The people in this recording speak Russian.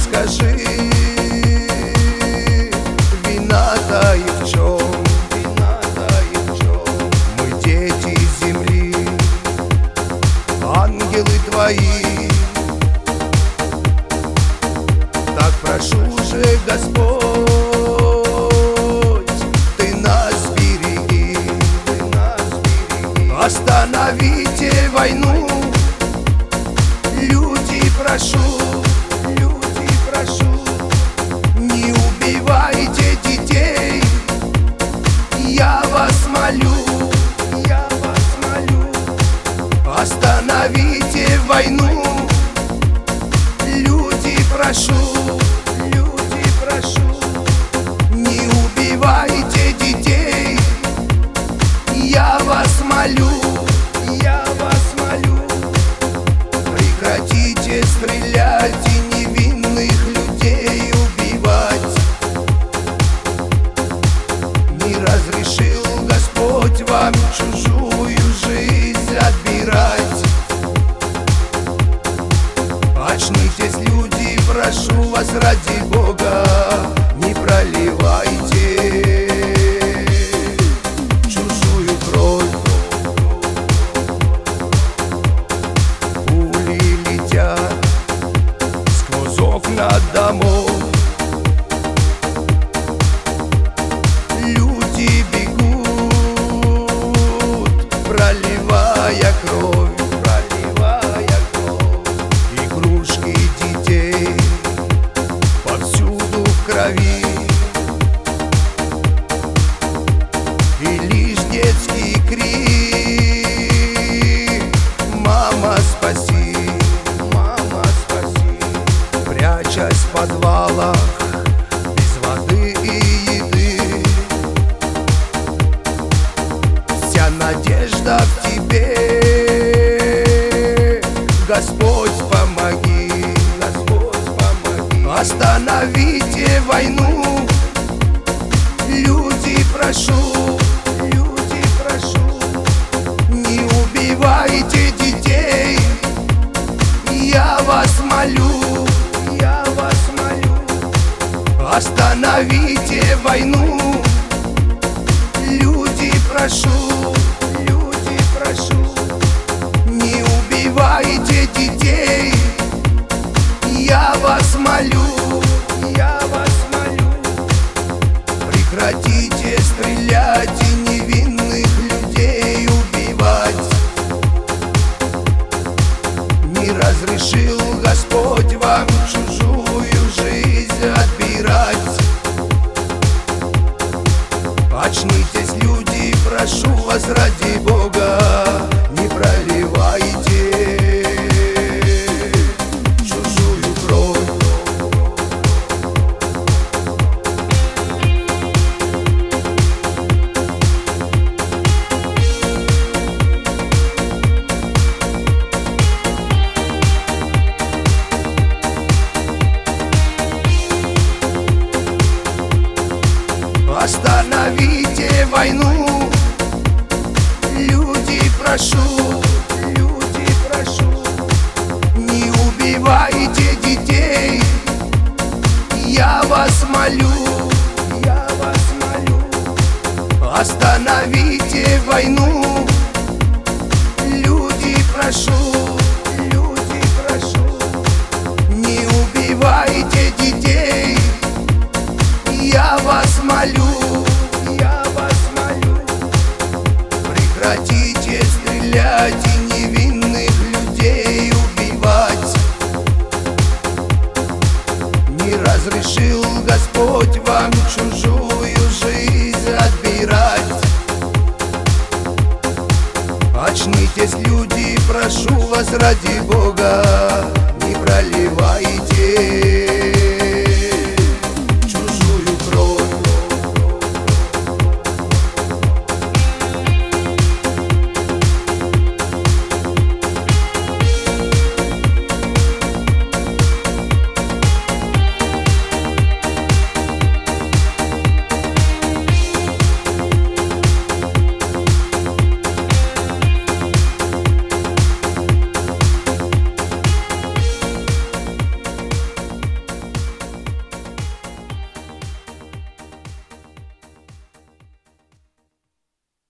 скажи, вина-то и в чем? Мы дети земли, ангелы твои. Так прошу же, Господь, ты нас береги. Остановите войну, люди, прошу, не убивайте детей, я вас молю. Остановите войну, люди, прошу, не убивайте детей, я вас молю. Прекратите стрелять и невинных людей убивать. Не разрешил Господь вам чужую жизнь отбирать. Очнитесь, люди, прошу вас ради Бога, не проливайте чужую кровь. Пули летят сквозь окна домов, люди бегут, проливая кровь. Игрушки детей повсюду в крови, и лишь детский крик: мама, спаси, прячась в подвалах без воды и еды. Вся надежда в тебе, Господь, помоги. Остановите войну, люди, прошу, не убивайте детей, я вас молю. Остановите войну, люди, прошу, не убивайте детей, я вас молю. Прекратите стрелять и невинных людей убивать. Не разрешил Господь вам чужую жизнь отбирать. Очнитесь, люди, прошу вас ради Бога, не проливайте чужую кровь. Остановите войну, люди, прошу, не убивайте детей, я вас молю. Остановите войну, люди, прошу, не убивайте детей, я вас молю. Прекратите стрелять и невинных людей убивать. Не разрешил Господь вам чужую жизнь отбирать. Очнитесь, люди, прошу вас ради Бога,